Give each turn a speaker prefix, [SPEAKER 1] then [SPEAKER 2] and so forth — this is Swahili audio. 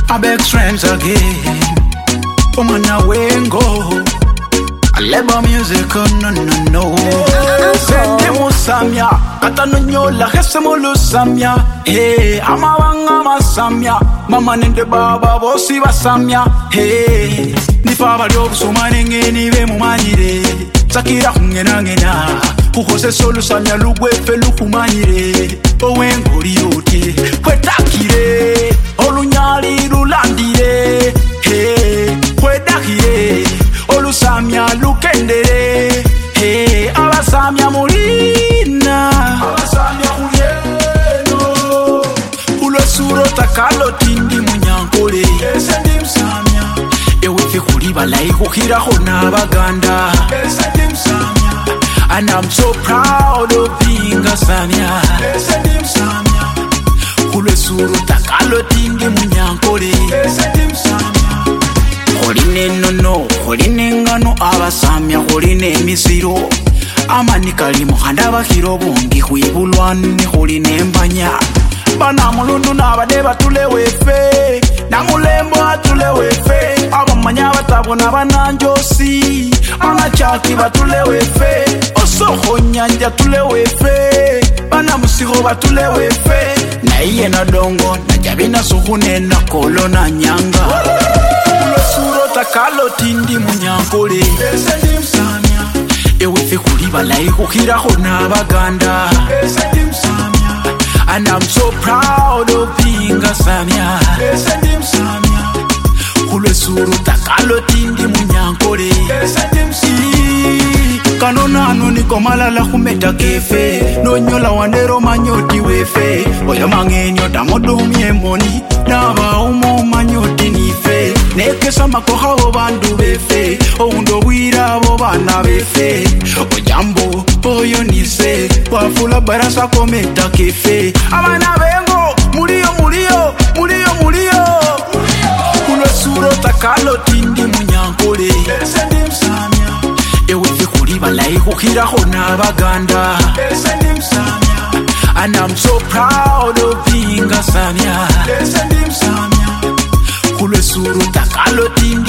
[SPEAKER 1] I beg friends again. Omana wengo. I love music, no. Sende musamya, katano nyola hese mulusamya. Hey, amawanga masamya, mama nende baba bosi basamya. Hey, nifaba lyobusuma nengeni be mumanyire. Sakira ngena, kuhose solu samya lugwefe lukumanyire. Owengo liyote, kwetakire, olunyali lulandire. Hey, kwetakire, olusamya lukendere. Hey, abasamya mulina, abasamya kuyeno. Ulosuro takalo tindi munyankole. Ese ndi msamya. Ewe kuli balai kuhira hona baganda. Ese ndi msamya. And I'm so proud of being a samya. Ese ndi msamya. Ulosuro takalo tindi munyankole. Ese ndi msamya. Holine nono, holine ngano abasamya, holine misiro. Amani kalimu handa bakiro bongi huibulwani, holine mbanya. Bana mulundu na badeba tulewefe, na mulembo atulewefe. Abamanya batabona bananjosi, anachaki batulewefe. Osoho nyanja tulewefe, bana musigo batulewefe. Na iye na dongo, na jabina suhune na kolo na nyanga. Ulosuro takalo tindi munyankole. Ese ndi msamya. Ewe kuli balai kuhira hona baganda. Ese ndi msamya. And I'm so proud of being a samya. Ese ndi msamya. Ulosuro takalo tindi munyankole. Ese ndi msamya. Kanona anu niko malala humeta kefe. Nonyola wandero manyoti wefe. Oya mangenyo tamodumye moni. Naba umo manyoti nife. Nekesa makoha bo bandu befe. Oundo wira bo bana befe. Ojambo oyo nise. Wafula barasa kometa kefe. Abana bengo mulio. Ulosuro takalo tindi munyankole. Ese ndi msamya. Ewe kuli balai kuhira hona baganda. Ese ndi msamya. And I'm so proud of being a samya. Ese ndi msamya. Ulosuro takalo tindi